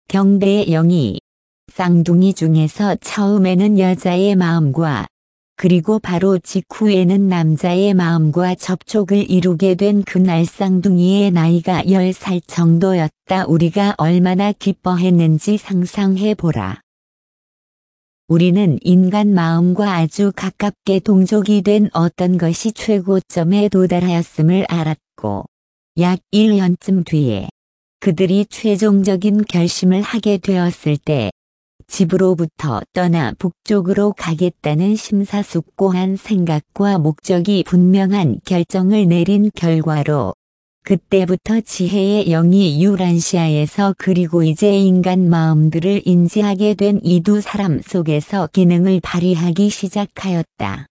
경배의 영이 쌍둥이 중에서 처음에는 여자의 마음과 그리고 바로 직후에는 남자의 마음과 접촉을 이루게 된 그날 쌍둥이의 나이가 10살 정도였다. 우리가 얼마나 기뻐했는지 상상해 보라. 우리는 인간 마음과 아주 가깝게 동족이 된 어떤 것이 최고점에 도달하였음을 알았고, 약 1년쯤 뒤에 그들이 최종적인 결심을 하게 되었을 때 집으로부터 떠나 북쪽으로 가겠다는 심사숙고한 생각과 목적이 분명한 결정을 내린 결과로 그때부터 지혜의 영이 유란시아에서 그리고 이제 인간 마음들을 인지하게 된 이 두 사람 속에서 기능을 발휘하기 시작하였다.